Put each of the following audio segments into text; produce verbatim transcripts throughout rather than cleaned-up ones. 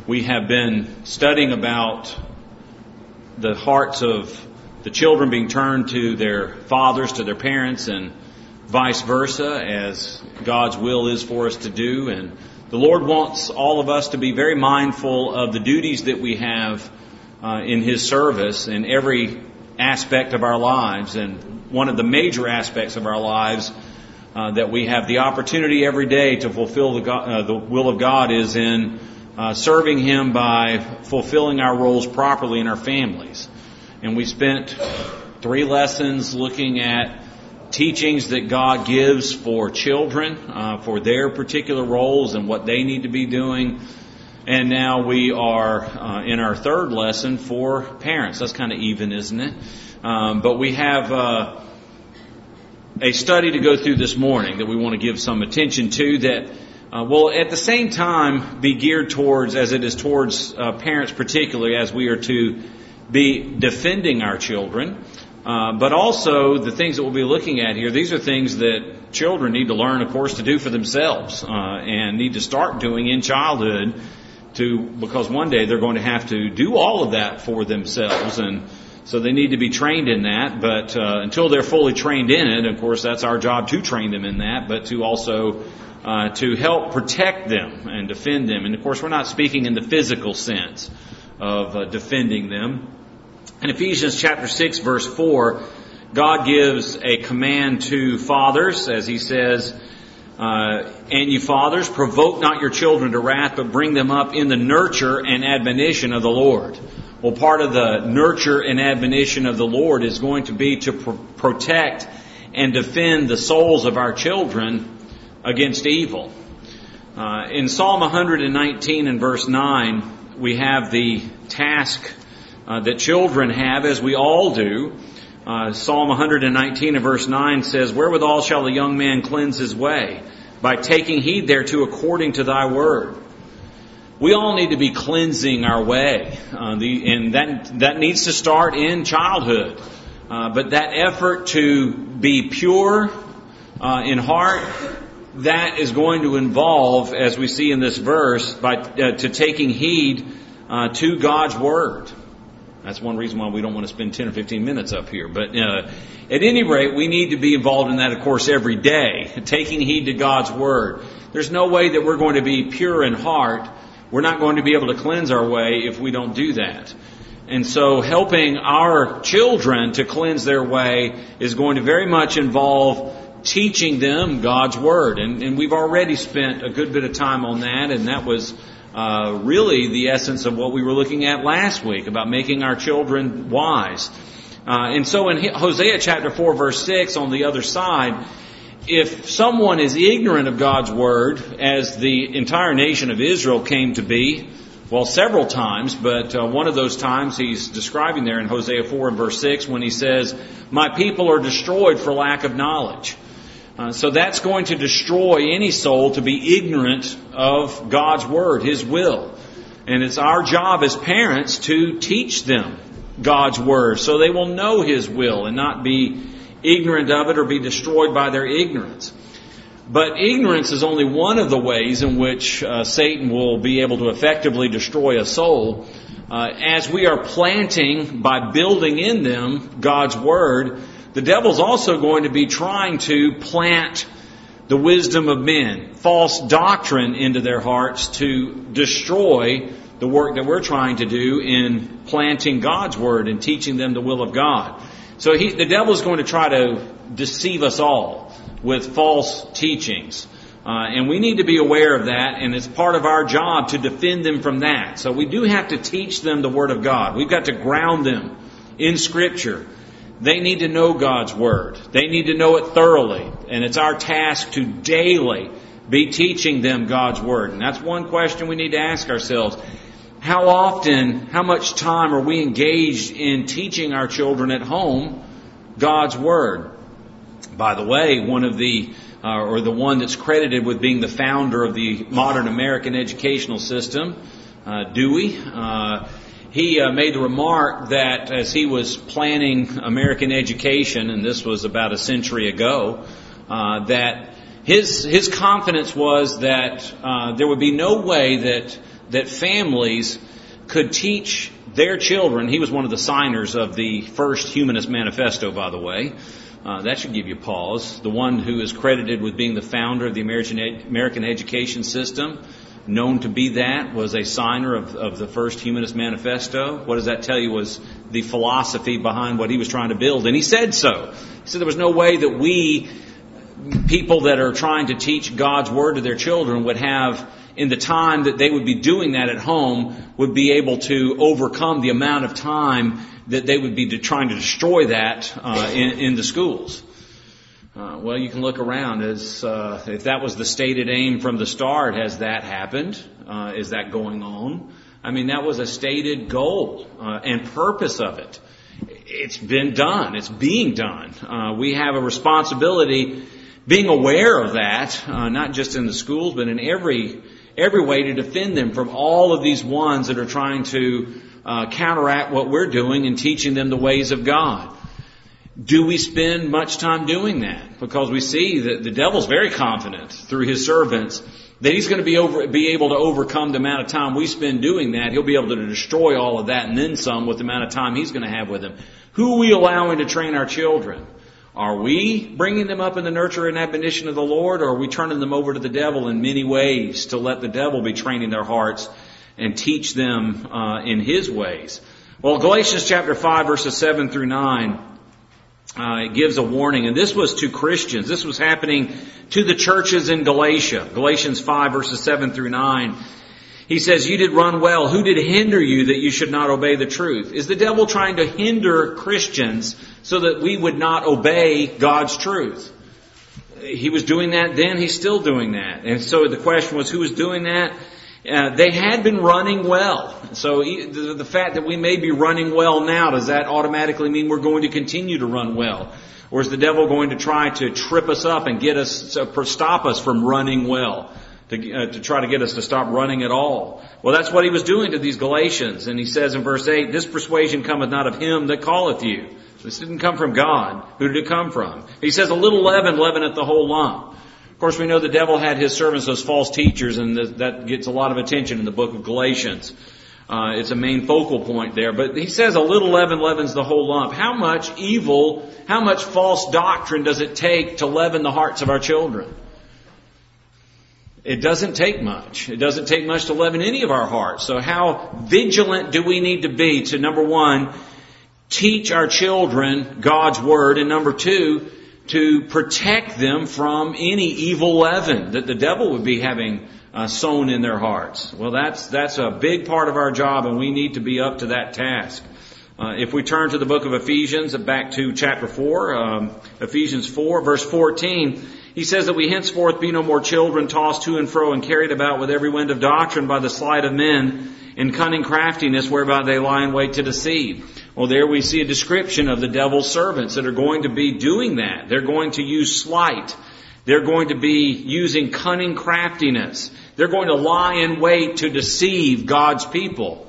We have been studying about the hearts of the children being turned to their fathers, to their parents, and vice versa, as God's will is for us to do. And the Lord wants all of us to be very mindful of the duties that we have uh, in His service in every aspect of our lives. And one of the major aspects of our lives uh, that we have the opportunity every day to fulfill the, God, uh, the will of God is in uh, serving Him by fulfilling our roles properly in our families. And we spent three lessons looking at teachings that God gives for children, uh, for their particular roles and what they need to be doing. And now we are uh, in our third lesson for parents. That's kind of even, isn't it? Um, but we have uh, a study to go through this morning that we want to give some attention to that uh, will at the same time be geared towards, as it is towards uh, parents particularly, as we are to be defending our children. Uh, but also the things that we'll be looking at here, these are things that children need to learn, of course, to do for themselves uh, and need to start doing in childhood to because one day they're going to have to do all of that for themselves. And so they need to be trained in that. But uh, until they're fully trained in it, of course, that's our job to train them in that, but to also uh, to help protect them and defend them. And, of course, we're not speaking in the physical sense of uh, defending them. In Ephesians chapter six, verse four, God gives a command to fathers, as He says, uh, and you fathers, provoke not your children to wrath, but bring them up in the nurture and admonition of the Lord. Well, part of the nurture and admonition of the Lord is going to be to pr- protect and defend the souls of our children against evil. Uh, in Psalm one nineteen and verse nine, we have the task Uh, that children have, as we all do. Uh, Psalm one nineteen and verse nine says, wherewithal shall the young man cleanse his way? By taking heed thereto according to thy word. We all need to be cleansing our way. Uh, the, and that, that needs to start in childhood. Uh, but that effort to be pure uh, in heart, that is going to involve, as we see in this verse, by uh, to taking heed uh, to God's word. That's one reason why we don't want to spend ten or fifteen minutes up here. But uh, at any rate, we need to be involved in that, of course, every day, taking heed to God's word. There's no way that we're going to be pure in heart. We're not going to be able to cleanse our way if we don't do that. And so helping our children to cleanse their way is going to very much involve teaching them God's word. And, and we've already spent a good bit of time on that, and that was Uh, really the essence of what we were looking at last week about making our children wise. Uh, and so in Hosea chapter four verse six on the other side, if someone is ignorant of God's word, as the entire nation of Israel came to be, well, several times, but uh, one of those times he's describing there in Hosea four and verse six when he says, my people are destroyed for lack of knowledge. Uh, so that's going to destroy any soul to be ignorant of God's word, His will. And it's our job as parents to teach them God's word so they will know His will and not be ignorant of it or be destroyed by their ignorance. But ignorance is only one of the ways in which uh, Satan will be able to effectively destroy a soul. Uh, as we are planting by building in them God's word, the devil's also going to be trying to plant the wisdom of men, false doctrine into their hearts to destroy the work that we're trying to do in planting God's word and teaching them the will of God. So he, the devil's going to try to deceive us all with false teachings. Uh, and we need to be aware of that, and it's part of our job to defend them from that. So we do have to teach them the word of God. We've got to ground them in Scripture. They need to know God's word. They need to know it thoroughly. And it's our task to daily be teaching them God's word. And that's one question we need to ask ourselves. How often, how much time are we engaged in teaching our children at home God's word? By the way, one of the, uh, or the one that's credited with being the founder of the modern American educational system, uh, Dewey, uh, He uh, made the remark that as he was planning American education, and this was about a century ago, uh, that his his confidence was that uh, there would be no way that that families could teach their children. He was one of the signers of the first Humanist Manifesto, by the way. Uh, that should give you pause. The one who is credited with being the founder of the American ed- American education system, known to be that, was a signer of, of the first Humanist Manifesto. What does that tell you was the philosophy behind what he was trying to build? And he said so. He said there was no way that we, people that are trying to teach God's Word to their children, would have, in the time that they would be doing that at home, would be able to overcome the amount of time that they would be to trying to destroy that uh, in, in the schools. Uh, well, you can look around. As uh, if that was the stated aim from the start, has that happened? Uh, is that going on? I mean, that was a stated goal uh, and purpose of it. It's been done. It's being done. Uh, we have a responsibility, being aware of that, uh, not just in the schools, but in every every way, to defend them from all of these ones that are trying to uh, counteract what we're doing and teaching them the ways of God. Do we spend much time doing that? Because we see that the devil's very confident through his servants that he's going to be over, be able to overcome the amount of time we spend doing that. He'll be able to destroy all of that and then some with the amount of time he's going to have with them. Who are we allowing to train our children? Are we bringing them up in the nurture and admonition of the Lord, or are we turning them over to the devil in many ways to let the devil be training their hearts and teach them uh, in his ways? Well, Galatians chapter five, verses seven through nine, uh, it gives a warning. And this was to Christians. This was happening to the churches in Galatia. Galatians five, verses seven through nine. He says, you did run well. Who did hinder you that you should not obey the truth? Is the devil trying to hinder Christians so that we would not obey God's truth? He was doing that then. He's still doing that. And so the question was, who was doing that? Uh, they had been running well. So the, the fact that we may be running well now, does that automatically mean we're going to continue to run well? Or is the devil going to try to trip us up and get us, to stop us from running well? To, uh, to try to get us to stop running at all. Well, that's what he was doing to these Galatians. And he says in verse eight, this persuasion cometh not of him that calleth you. This didn't come from God. Who did it come from? He says, a little leaven leaveneth the whole lump. Of course, we know the devil had his servants, those false teachers, and th- that gets a lot of attention in the book of Galatians. Uh, it's a main focal point there. But he says a little leaven leavens the whole lump. How much evil, how much false doctrine does it take to leaven the hearts of our children? It doesn't take much. It doesn't take much to leaven any of our hearts. So how vigilant do we need to be to, number one, teach our children God's Word, and number two, to protect them from any evil leaven that the devil would be having uh, sown in their hearts? Well, that's that's a big part of our job, and we need to be up to that task. Uh, if we turn to the book of Ephesians, back to chapter four, um, Ephesians four, verse fourteen, he says that we henceforth be no more children, tossed to and fro and carried about with every wind of doctrine by the sleight of men, in cunning craftiness whereby they lie in wait to deceive. Well, there we see a description of the devil's servants that are going to be doing that. They're going to use sleight. They're going to be using cunning craftiness. They're going to lie in wait to deceive God's people.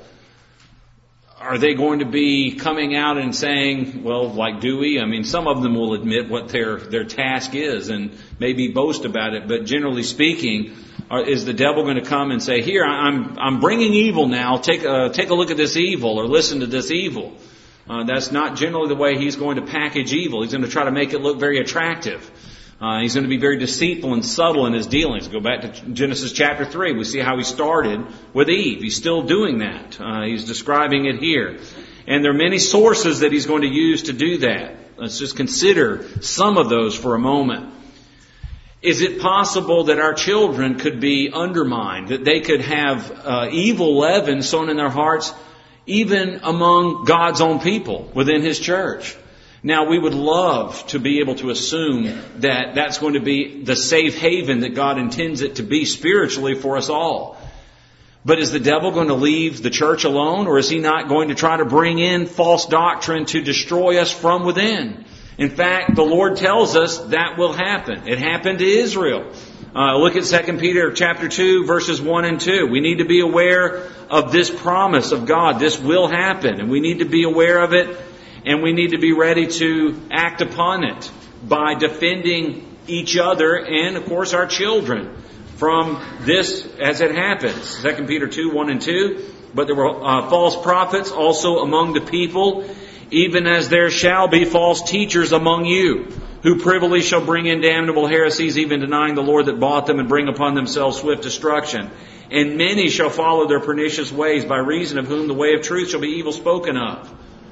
Are they going to be coming out and saying, well, like Dewey? I mean, some of them will admit what their, their task is and maybe boast about it. But generally speaking, are, is the devil going to come and say, here, I'm I'm bringing evil now. Take a, take a look at this evil, or listen to this evil. Uh, that's not generally the way he's going to package evil. He's going to try to make it look very attractive. Uh, he's going to be very deceitful and subtle in his dealings. Go back to Genesis chapter three. We see how he started with Eve. He's still doing that. Uh, he's describing it here. And there are many sources that he's going to use to do that. Let's just consider some of those for a moment. Is it possible that our children could be undermined, that they could have uh, evil leaven sown in their hearts, even among God's own people within His church? Now, we would love to be able to assume that that's going to be the safe haven that God intends it to be spiritually for us all. But is the devil going to leave the church alone, or is he not going to try to bring in false doctrine to destroy us from within? In fact, the Lord tells us that will happen. It happened to Israel. Uh, look at Second Peter chapter two, verses one and two. We need to be aware of this promise of God. This will happen, and we need to be aware of it. And we need to be ready to act upon it by defending each other and, of course, our children. from this as it happens. Second Peter two, one and two. But there were uh, false prophets also among the people, even as there shall be false teachers among you, who privily shall bring in damnable heresies, even denying the Lord that bought them, and bring upon themselves swift destruction. And many shall follow their pernicious ways, by reason of whom the way of truth shall be evil spoken of.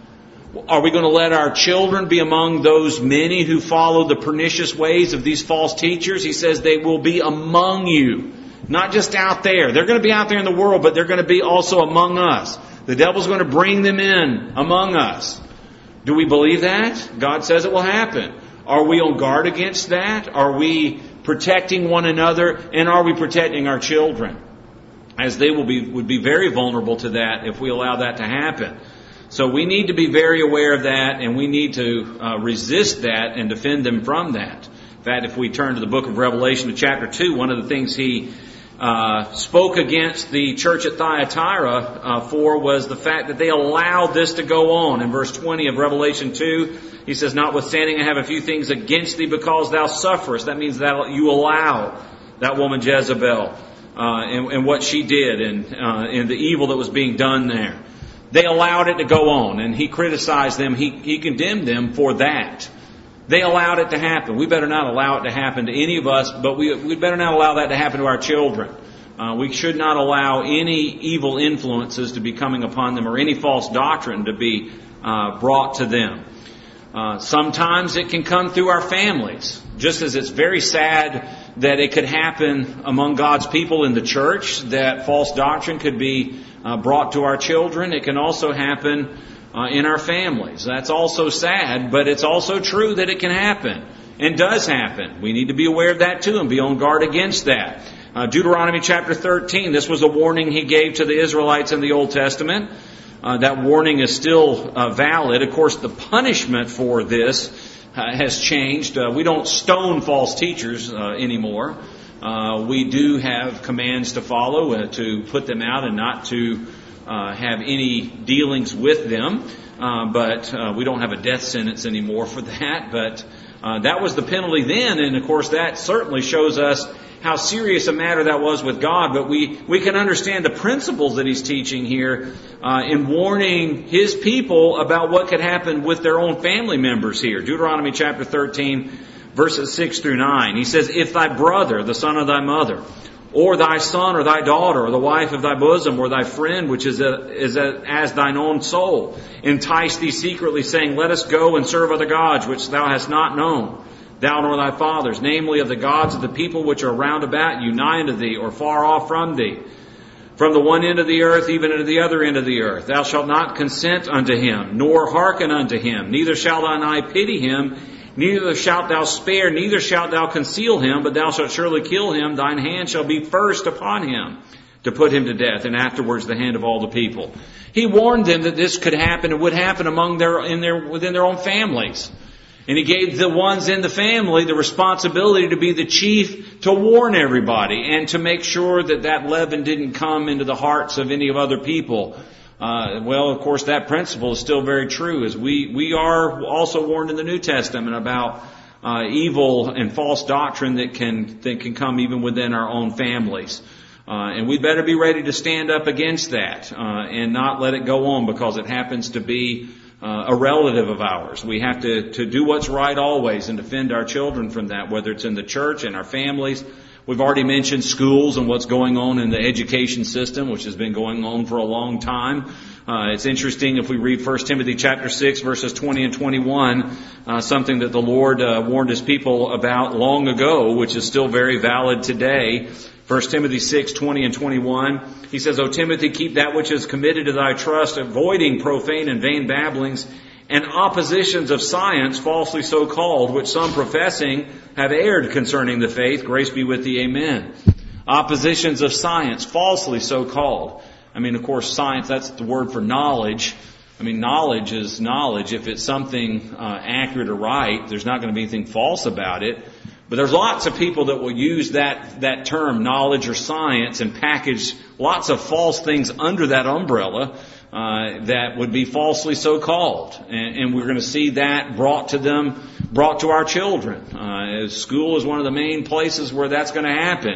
Are we going to let our children be among those many who follow the pernicious ways of these false teachers? He says they will be among you. Not just out there. They're going to be out there in the world, but they're going to be also among us. The devil's going to bring them in among us. Do we believe that? God says it will happen. Are we on guard against that? Are we protecting one another? And are we protecting our children? As they will be, would be very vulnerable to that if we allow that to happen. So we need to be very aware of that, and we need to uh, resist that and defend them from that. In fact, if we turn to the book of Revelation to chapter two, one of the things he uh, spoke against the church at Thyatira uh, for was the fact that they allowed this to go on. In verse twenty of Revelation two, he says, "Notwithstanding, I have a few things against thee, because thou sufferest." That means that you allow that woman Jezebel uh, and, and what she did, and, uh, and the evil that was being done there. They allowed it to go on, and he criticized them. He, he condemned them for that. They allowed it to happen. We better not allow it to happen to any of us, but we we better not allow that to happen to our children. Uh, we should not allow any evil influences to be coming upon them, or any false doctrine to be uh, brought to them. Uh, sometimes it can come through our families, just as it's very sad that it could happen among God's people in the church, that false doctrine could be uh, brought to our children. It can also happen uh, in our families. That's also sad, but it's also true that it can happen and does happen. We need to be aware of that too and be on guard against that. Uh, Deuteronomy chapter thirteen, this was a warning he gave to the Israelites in the Old Testament. Uh, that warning is still uh, valid. Of course, the punishment for this uh, has changed. Uh, we don't stone false teachers uh, anymore. Uh, we do have commands to follow, uh, to put them out and not to uh, have any dealings with them. Uh, but uh, we don't have a death sentence anymore for that. But uh, that was the penalty then. And of course, that certainly shows us how serious a matter that was with God. But we, we can understand the principles that he's teaching here uh, in warning his people about what could happen with their own family members here. Deuteronomy chapter thirteen, verses six through nine. He says, "If thy brother, the son of thy mother, or thy son or thy daughter, or the wife of thy bosom, or thy friend, which is, a, is a, as thine own soul, entice thee secretly, saying, Let us go and serve other gods, which thou hast not known, thou nor thy fathers, namely of the gods of the people which are round about you, nigh unto thee, or far off from thee, from the one end of the earth even unto the other end of the earth. Thou shalt not consent unto him, nor hearken unto him, neither shall thine eye pity him, neither shalt thou spare, neither shalt thou conceal him, but thou shalt surely kill him. Thine hand shall be first upon him, to put him to death, and afterwards the hand of all the people." He warned them that this could happen and would happen among their, in their, within their own families. And he gave the ones in the family the responsibility to be the chief to warn everybody and to make sure that that leaven didn't come into the hearts of any of other people. Uh, well, of course, that principle is still very true, as we, we are also warned in the New Testament about uh, evil and false doctrine that can, that can come even within our own families. Uh, and we better be ready to stand up against that uh, and not let it go on because it happens to be Uh, a relative of ours. We have to, to do what's right always and defend our children from that, whether it's in the church, in our families. We've already mentioned schools and what's going on in the education system, which has been going on for a long time. Uh, it's interesting if we read First Timothy chapter six, verses twenty and twenty-one, uh, something that the Lord uh, warned his people about long ago, which is still very valid today. First Timothy six, twenty and twenty-one, he says, "O Timothy, keep that which is committed to thy trust, avoiding profane and vain babblings and oppositions of science, falsely so called, which some professing have erred concerning the faith. Grace be with thee, amen." Oppositions of science, falsely so called. I mean, of course, science, that's the word for knowledge. I mean, knowledge is knowledge. If it's something uh, accurate or right, there's not going to be anything false about it. But there's lots of people that will use that, that term, knowledge or science, and package lots of false things under that umbrella uh, that would be falsely so called. And, and we're going to see that brought to them, brought to our children. Uh, school is one of the main places where that's going to happen.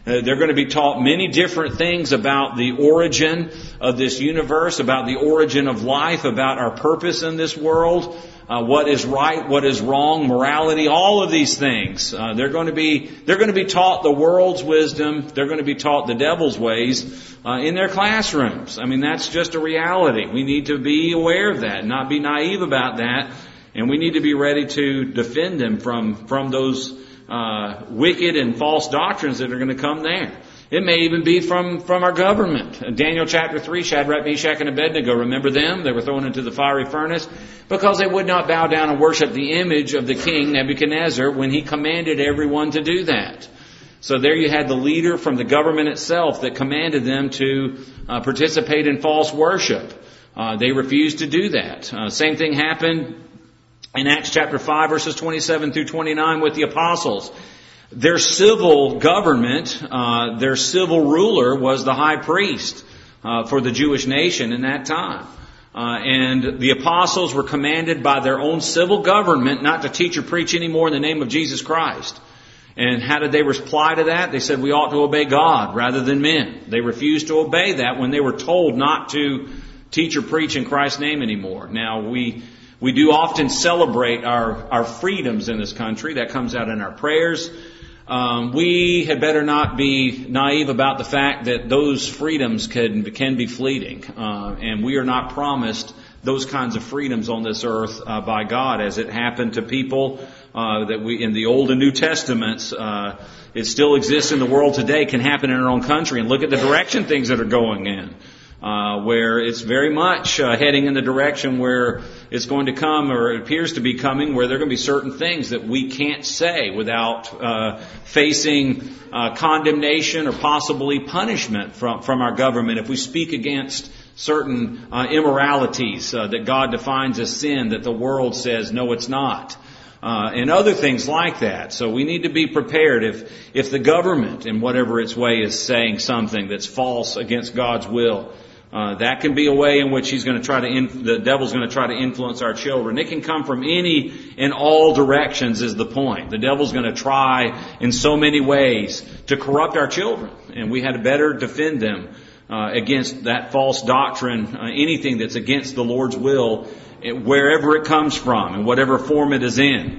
Uh, they're going to be taught many different things about the origin of this universe, about the origin of life, about our purpose in this world, uh, what is right, what is wrong, morality, all of these things. Uh, they're going to be they're going to be taught the world's wisdom. They're going to be taught the devil's ways uh, in their classrooms. I mean, that's just a reality. We need to be aware of that, not be naive about that, and we need to be ready to defend them from from those Uh, wicked and false doctrines that are going to come there. It may even be from, from our government. In Daniel chapter three, Shadrach, Meshach, and Abednego, remember them? They were thrown into the fiery furnace because they would not bow down and worship the image of the king Nebuchadnezzar when he commanded everyone to do that. So there you had the leader from the government itself that commanded them to uh, participate in false worship. Uh, they refused to do that. Uh, same thing happened in Acts chapter five, verses twenty-seven through twenty-nine with the apostles. Their civil government, uh, their civil ruler was the high priest uh, for the Jewish nation in that time. Uh, and the apostles were commanded by their own civil government not to teach or preach anymore in the name of Jesus Christ. And how did they reply to that? They said we ought to obey God rather than men. They refused to obey that when they were told not to teach or preach in Christ's name anymore. Now, we... We do often celebrate our, our freedoms in this country. That comes out in our prayers. Um, we had better not be naive about the fact that those freedoms can, can be fleeting. Uh, and we are not promised those kinds of freedoms on this earth uh, by God as it happened to people uh, that we in the Old and New Testaments. Uh, it still exists in the world today, can happen in our own country. And look at the direction things that are going in. Uh, where it's very much uh, heading in the direction where it's going to come, or it appears to be coming, where there are going to be certain things that we can't say without uh, facing uh, condemnation or possibly punishment from, from our government if we speak against certain uh, immoralities uh, that God defines as sin that the world says, no, it's not. Uh, and other things like that. So we need to be prepared if, if the government, in whatever its way, is saying something that's false against God's will. Uh, that can be a way in which he's going to try to, inf- the devil's going to try to influence our children. It can come from any and all directions is the point. The devil's going to try in so many ways to corrupt our children. And we had to better defend them uh, against that false doctrine, uh, anything that's against the Lord's will, wherever it comes from and whatever form it is in.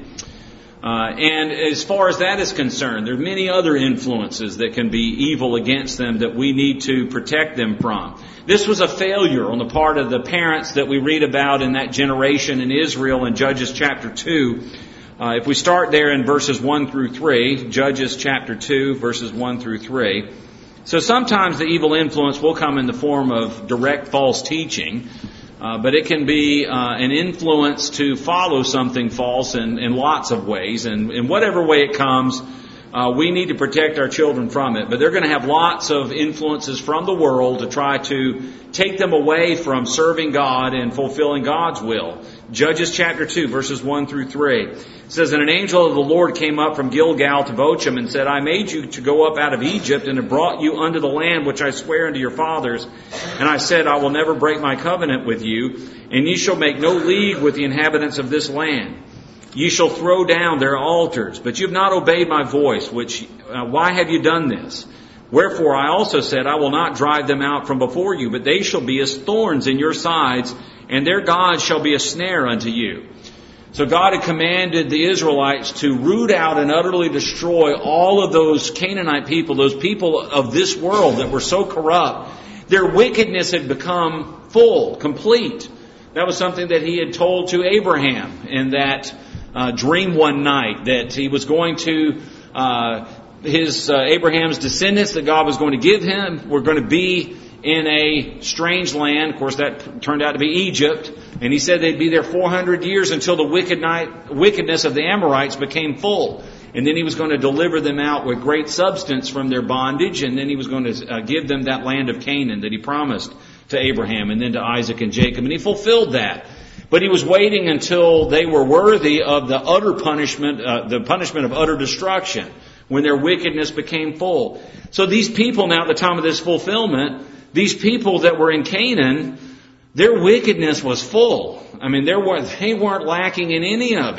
Uh, and as far as that is concerned, there are many other influences that can be evil against them that we need to protect them from. This was a failure on the part of the parents that we read about in that generation in Israel in Judges chapter two. Uh, if we start there in verses one through three, Judges chapter two, verses one through three. So sometimes the evil influence will come in the form of direct false teaching. Uh, but it can be uh, an influence to follow something false in, in lots of ways. And in whatever way it comes, uh, we need to protect our children from it. But they're going to have lots of influences from the world to try to take them away from serving God and fulfilling God's will. Judges chapter two, verses one through three. It says, And an angel of the Lord came up from Gilgal to Bochum and said, I made you to go up out of Egypt and have brought you unto the land which I swear unto your fathers. And I said, I will never break my covenant with you, and ye shall make no league with the inhabitants of this land. Ye shall throw down their altars, but you have not obeyed my voice, which, uh, why have you done this? Wherefore I also said, I will not drive them out from before you, but they shall be as thorns in your sides, and their gods shall be a snare unto you. So God had commanded the Israelites to root out and utterly destroy all of those Canaanite people, those people of this world that were so corrupt. Their wickedness had become full, complete. That was something that he had told to Abraham in that uh, dream one night, that he was going to, uh, his uh, Abraham's descendants that God was going to give him were going to be in a strange land. Of course, that turned out to be Egypt. And he said they'd be there four hundred years until the wicked night, wickedness of the Amorites became full. And then he was going to deliver them out with great substance from their bondage. And then he was going to uh, give them that land of Canaan that he promised to Abraham and then to Isaac and Jacob. And he fulfilled that. But he was waiting until they were worthy of the utter punishment, uh, the punishment of utter destruction, when their wickedness became full. So these people now at the time of this fulfillment, these people that were in Canaan, their wickedness was full. I mean, there was, they weren't lacking in any of it.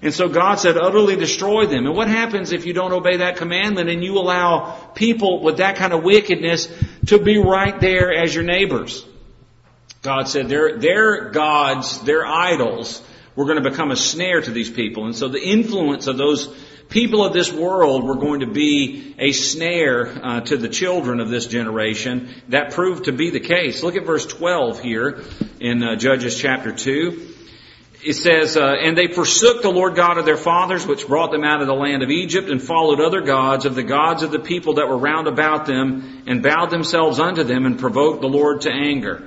And so God said, utterly destroy them. And what happens if you don't obey that commandment and you allow people with that kind of wickedness to be right there as your neighbors? God said their, their gods, their idols, were going to become a snare to these people. And so the influence of those people of this world were going to be a snare uh, to the children of this generation. That proved to be the case. Look at verse twelve here in uh, Judges chapter two. It says, uh, and they forsook the Lord God of their fathers, which brought them out of the land of Egypt, and followed other gods of the gods of the people that were round about them, and bowed themselves unto them, and provoked the Lord to anger.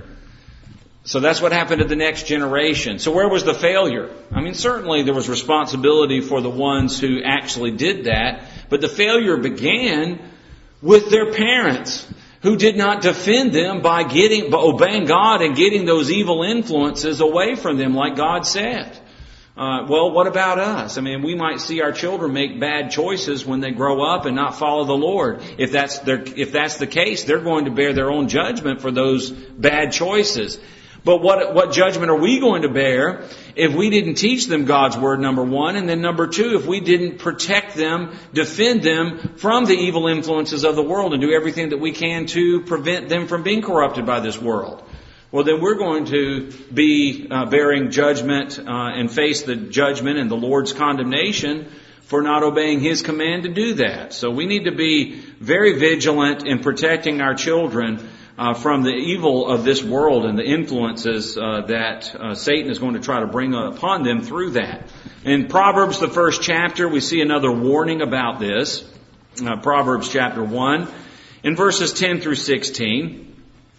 So that's what happened to the next generation. So where was the failure? I mean, certainly there was responsibility for the ones who actually did that, but the failure began with their parents, who did not defend them by getting, by obeying God and getting those evil influences away from them, like God said. Uh, well, what about us? I mean, we might see our children make bad choices when they grow up and not follow the Lord. If that's their, if that's the case, they're going to bear their own judgment for those bad choices. But what, what judgment are we going to bear if we didn't teach them God's Word, number one, and then number two, if we didn't protect them, defend them from the evil influences of the world and do everything that we can to prevent them from being corrupted by this world? Well, then we're going to be uh, bearing judgment uh, and face the judgment and the Lord's condemnation for not obeying His command to do that. So we need to be very vigilant in protecting our children Uh, from the evil of this world and the influences uh, that uh, Satan is going to try to bring upon them through that. In Proverbs, the first chapter, we see another warning about this. Uh, Proverbs chapter one, in verses ten through sixteen,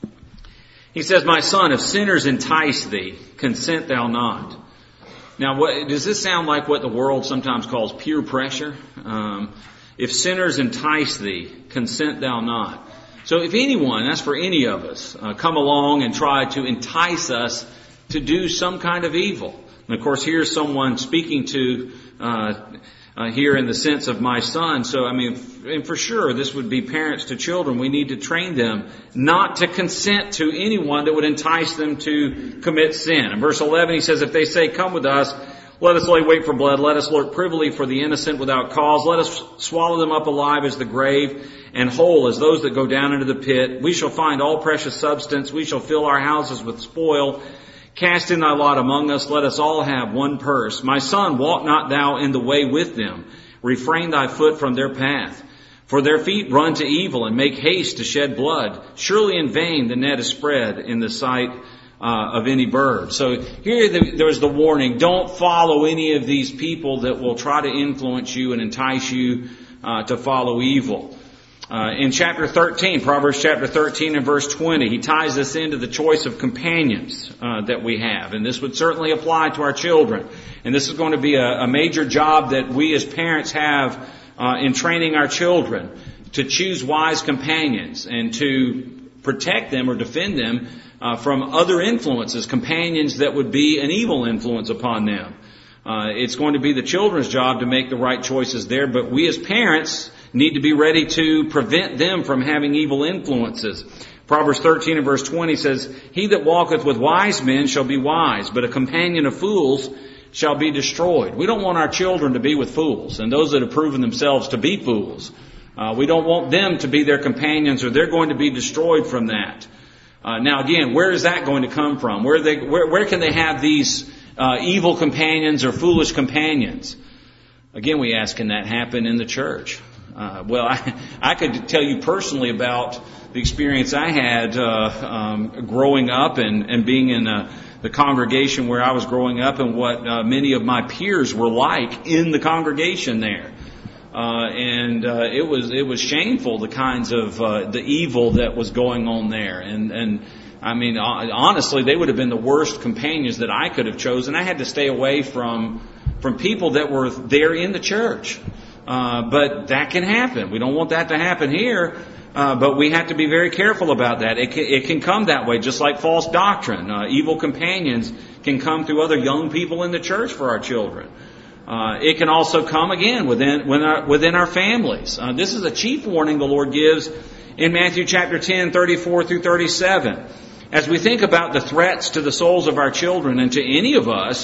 he says, "My son, if sinners entice thee, consent thou not." Now, what, does this sound like what the world sometimes calls peer pressure? Um, if sinners entice thee, consent thou not. So if anyone, that's for any of us, uh, come along and try to entice us to do some kind of evil. And of course, here's someone speaking to, uh, uh, here in the sense of my son. So, I mean, f- and for sure, this would be parents to children. We need to train them not to consent to anyone that would entice them to commit sin. In verse eleven, he says, if they say, come with us, let us lay wait for blood. Let us lurk privily for the innocent without cause. Let us swallow them up alive as the grave, and whole as those that go down into the pit. We shall find all precious substance. We shall fill our houses with spoil. Cast in thy lot among us. Let us all have one purse. My son, walk not thou in the way with them. Refrain thy foot from their path. For their feet run to evil and make haste to shed blood. Surely in vain the net is spread in the sight Uh, of any bird. So here the, there's the warning. Don't follow any of these people that will try to influence you and entice you uh, to follow evil. Uh, in chapter thirteen, Proverbs chapter thirteen and verse twenty, he ties this into the choice of companions uh, that we have. And this would certainly apply to our children. And this is going to be a, a major job that we as parents have uh, in training our children to choose wise companions and to protect them or defend them Uh, from other influences, companions that would be an evil influence upon them. Uh, it's going to be the children's job to make the right choices there, but we as parents need to be ready to prevent them from having evil influences. Proverbs thirteen and verse twenty says, he that walketh with wise men shall be wise, but a companion of fools shall be destroyed. We don't want our children to be with fools and those that have proven themselves to be fools. Uh, we don't want them to be their companions, or they're going to be destroyed from that. Uh, now again, where is that going to come from? Where they, where, where can they have these uh, evil companions or foolish companions? Again, we ask, can that happen in the church? Uh, well, I, I could tell you personally about the experience I had uh, um, growing up and, and being in uh, the congregation where I was growing up, and what uh, many of my peers were like in the congregation there. Uh, and, uh, it was, it was shameful, the kinds of, uh, the evil that was going on there. And, and, I mean, honestly, they would have been the worst companions that I could have chosen. I had to stay away from, from people that were there in the church. Uh, but that can happen. We don't want that to happen here. Uh, but we have to be very careful about that. It can, it can come that way, just like false doctrine. Uh, evil companions can come through other young people in the church for our children. Uh, it can also come again within within our, within our families. Uh, this is a chief warning the Lord gives in Matthew chapter ten, thirty-four through thirty-seven. As we think about the threats to the souls of our children and to any of us,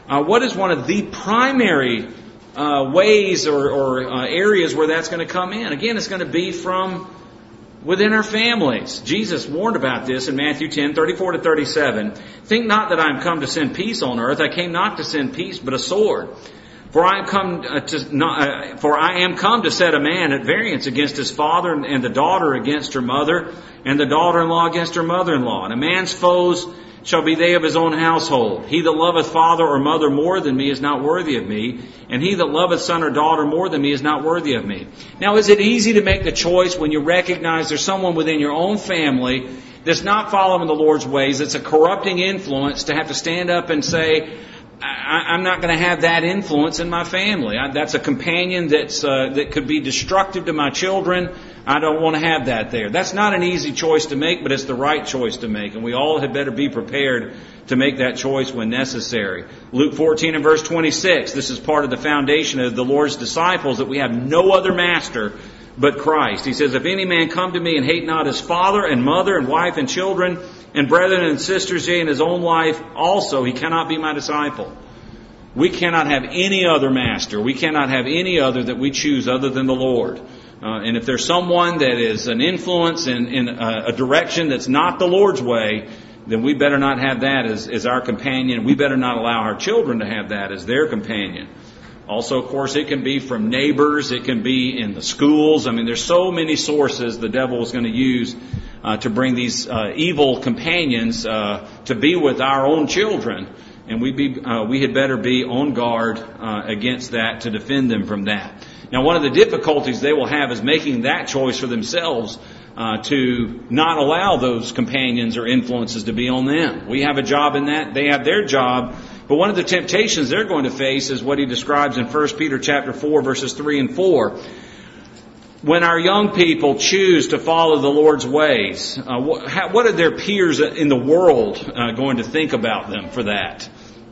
Uh, what is one of the primary uh, ways or, or uh, areas where that's going to come in? Again, it's going to be from within our families. Jesus warned about this in Matthew ten, thirty-four to thirty-seven. Think not that I am come to send peace on earth. I came not to send peace, but a sword. For I am come to not, uh, for I am come to set a man at variance against his father, and, and the daughter against her mother, and the daughter-in-law against her mother-in-law. And a man's foes shall be they of his own household. He that loveth father or mother more than me is not worthy of me, and he that loveth son or daughter more than me is not worthy of me. Now, is it easy to make the choice when you recognize there's someone within your own family that's not following the Lord's ways, that's a corrupting influence, to have to stand up and say, I, I'm not going to have that influence in my family. I, that's a companion that's uh, that could be destructive to my children. I don't want to have that there. That's not an easy choice to make, but it's the right choice to make. And we all had better be prepared to make that choice when necessary. Luke fourteen and verse twenty-six, this is part of the foundation of the Lord's disciples, that we have no other master but Christ. He says, if any man come to me and hate not his father and mother and wife and children and brethren and sisters, yea, in his own life also, he cannot be my disciple. We cannot have any other master. We cannot have any other that we choose other than the Lord. Uh, and if there's someone that is an influence in, in a, a direction that's not the Lord's way, then we better not have that as, as our companion. We better not allow our children to have that as their companion. Also, of course, it can be from neighbors. It can be in the schools. I mean, there's so many sources the devil is going to use uh, to bring these uh, evil companions uh, to be with our own children. And we be uh, we had better be on guard uh, against that, to defend them from that. Now, one of the difficulties they will have is making that choice for themselves, uh, to not allow those companions or influences to be on them. We have a job in that. They have their job. But one of the temptations they're going to face is what he describes in First Peter chapter four, verses three and four. When our young people choose to follow the Lord's ways, uh, what, how, what are their peers in the world uh, going to think about them for that?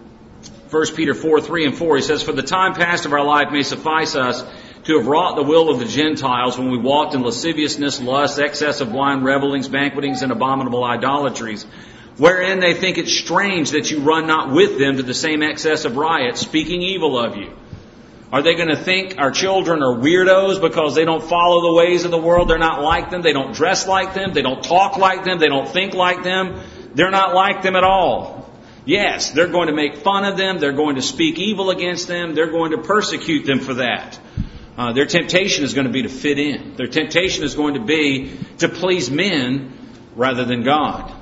First Peter four, three and four, he says, for the time past of our life may suffice us to have wrought the will of the Gentiles when we walked in lasciviousness, lust, excess of wine, revelings, banquetings, and abominable idolatries, wherein they think it strange that you run not with them to the same excess of riot, speaking evil of you. Are they going to think our children are weirdos because they don't follow the ways of the world? They're not like them. They don't dress like them. They don't talk like them. They don't think like them. They're not like them at all. Yes, they're going to make fun of them. They're going to speak evil against them. They're going to persecute them for that. Uh, their temptation is going to be to fit in. Their temptation is going to be to please men rather than God.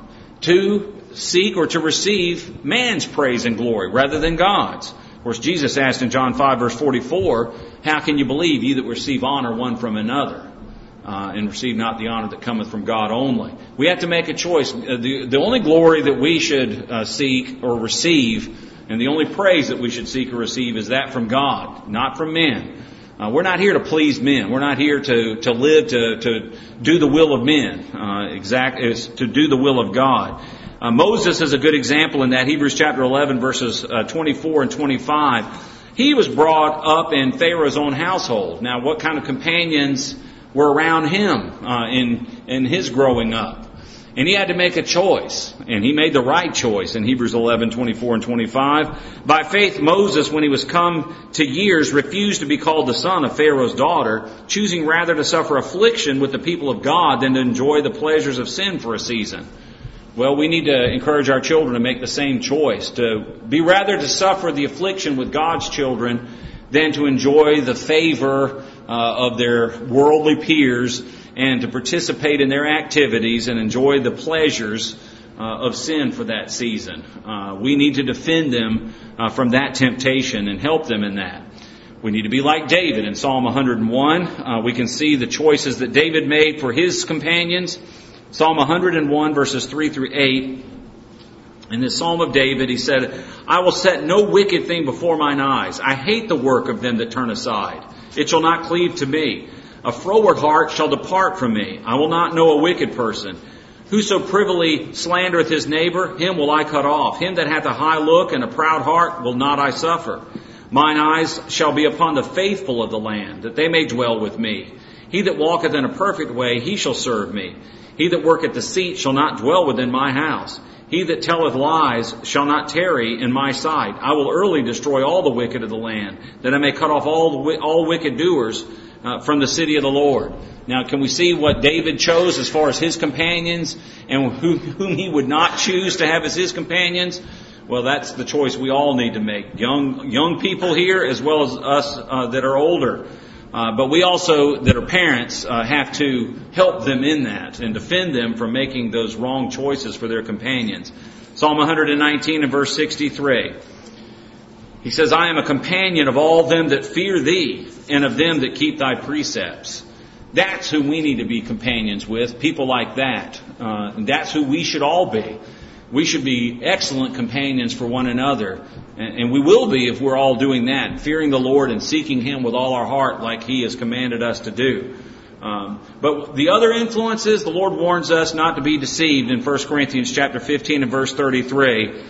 To seek or to receive man's praise and glory rather than God's. Of course, Jesus asked in John five, verse forty-four, how can you believe, ye that receive honor one from another, uh, and receive not the honor that cometh from God only? We have to make a choice. Uh, the, the only glory that we should uh, seek or receive, and the only praise that we should seek or receive, is that from God, not from men. Uh, we're not here to please men. We're not here to, to live to, to do the will of men. Uh, exact, is to do the will of God. Uh, Moses is a good example in that. Hebrews chapter eleven, verses uh, twenty-four and twenty-five. He was brought up in Pharaoh's own household. Now, what kind of companions were around him uh, in in his growing up? And he had to make a choice, and he made the right choice in Hebrews eleven, twenty-four and twenty-five. By faith, Moses, when he was come to years, refused to be called the son of Pharaoh's daughter, choosing rather to suffer affliction with the people of God than to enjoy the pleasures of sin for a season. Well, we need to encourage our children to make the same choice, to be rather to suffer the affliction with God's children than to enjoy the favor uh, of their worldly peers and to participate in their activities and enjoy the pleasures uh, of sin for that season. Uh, we need to defend them uh, from that temptation and help them in that. We need to be like David in Psalm one hundred one. Uh, we can see the choices that David made for his companions. Psalm one hundred one, verses three through eight. In this Psalm of David, he said, I will set no wicked thing before mine eyes. I hate the work of them that turn aside. It shall not cleave to me. A froward heart shall depart from me. I will not know a wicked person. Whoso privily slandereth his neighbor, him will I cut off. Him that hath a high look and a proud heart will not I suffer. Mine eyes shall be upon the faithful of the land, that they may dwell with me. He that walketh in a perfect way, he shall serve me. He that worketh deceit shall not dwell within my house. He that telleth lies shall not tarry in my sight. I will early destroy all the wicked of the land, that I may cut off all the, all wicked doers uh, from the city of the Lord. Now, can we see what David chose as far as his companions and who, whom he would not choose to have as his companions? Well, that's the choice we all need to make. Young young people here as well as us uh, that are older. Uh, but we also, that are parents, uh, have to help them in that and defend them from making those wrong choices for their companions. Psalm one nineteen and verse sixty-three. He says, I am a companion of all them that fear thee, and of them that keep thy precepts. That's who we need to be companions with, people like that. Uh, and that's who we should all be. We should be excellent companions for one another. And we will be if we're all doing that, fearing the Lord and seeking Him with all our heart like He has commanded us to do. Um, but the other influences, the Lord warns us not to be deceived in First Corinthians chapter fifteen and verse thirty-three.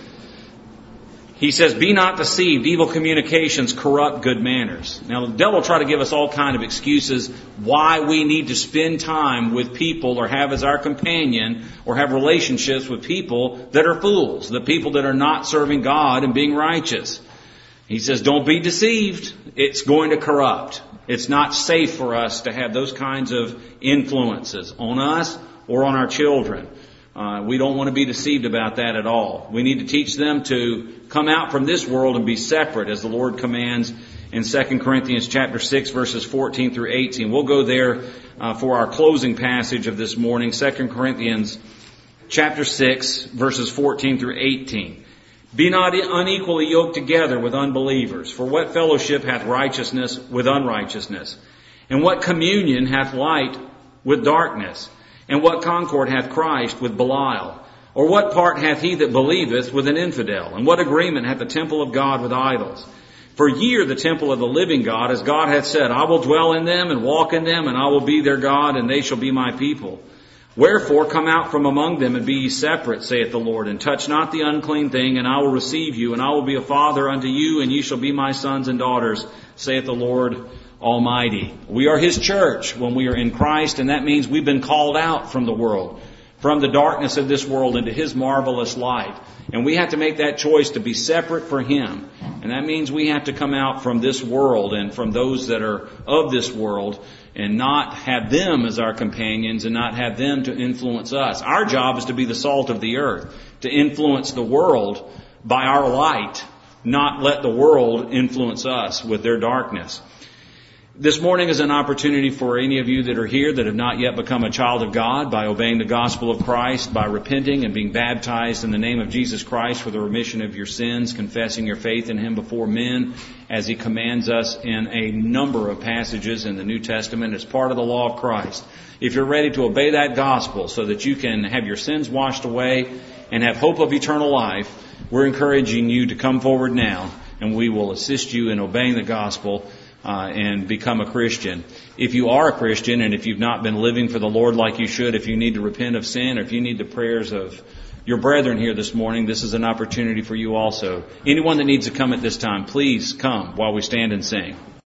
He says, be not deceived, evil communications corrupt good manners. Now, the devil will try to give us all kind of excuses why we need to spend time with people or have as our companion or have relationships with people that are fools, the people that are not serving God and being righteous. He says, don't be deceived. It's going to corrupt. It's not safe for us to have those kinds of influences on us or on our children. Uh, we don't want to be deceived about that at all. We need to teach them to come out from this world and be separate, as the Lord commands in Second Corinthians chapter six, verses fourteen through eighteen. We'll go there uh, for our closing passage of this morning, Second Corinthians chapter six, verses fourteen through eighteen. Be not unequally yoked together with unbelievers, for what fellowship hath righteousness with unrighteousness? And what communion hath light with darkness? And what concord hath Christ with Belial? Or what part hath he that believeth with an infidel? And what agreement hath the temple of God with idols? For ye are the temple of the living God, as God hath said, I will dwell in them and walk in them, and I will be their God, and they shall be my people. Wherefore come out from among them, and be ye separate, saith the Lord, and touch not the unclean thing, and I will receive you, and I will be a father unto you, and ye shall be my sons and daughters, saith the Lord Almighty. We are His church when we are in Christ, and that means we've been called out from the world, from the darkness of this world into His marvelous light. And we have to make that choice to be separate for Him. And that means we have to come out from this world and from those that are of this world and not have them as our companions and not have them to influence us. Our job is to be the salt of the earth, to influence the world by our light, not let the world influence us with their darkness. This morning is an opportunity for any of you that are here that have not yet become a child of God by obeying the gospel of Christ, by repenting and being baptized in the name of Jesus Christ for the remission of your sins, confessing your faith in Him before men as He commands us in a number of passages in the New Testament as part of the law of Christ. If you're ready to obey that gospel so that you can have your sins washed away and have hope of eternal life, we're encouraging you to come forward now, and we will assist you in obeying the gospel Uh, and become a Christian. If you are a Christian and if you've not been living for the Lord like you should, if you need to repent of sin or if you need the prayers of your brethren here this morning, this is an opportunity for you also. Anyone that needs to come at this time, please come while we stand and sing.